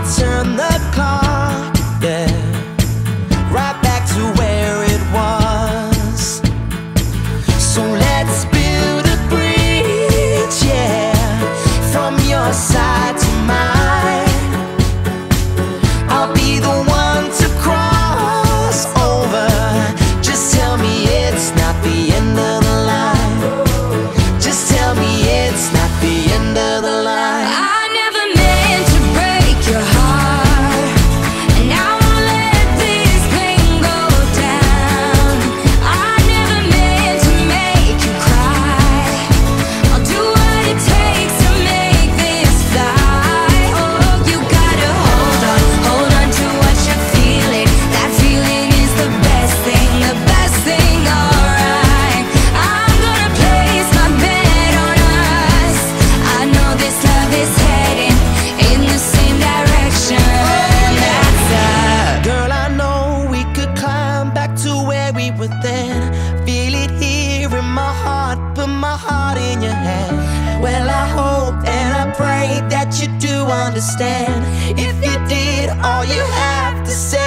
turn the clock, yeah, right back to where it was. So let's build a bridge, yeah, from your side to mine. I'll be the one to cross over. Just tell me it's not the end of the line. Just tell me it's not the end of the line. I never meant to break your heart, and I won't let this pain go down. I never meant to make you cry. I'll do what it takes to make this fly. Oh, you gotta hold on to what you're feeling. That feeling is the best thing, alright. I'm gonna place my bet on us. I know this love is heading in the same direction. That's up. Girl, I know we could climb back to where we were then. Feel it here in my heart, put my heart in your hand. Well, I hope and I pray that you do understand. If you did, all you have to say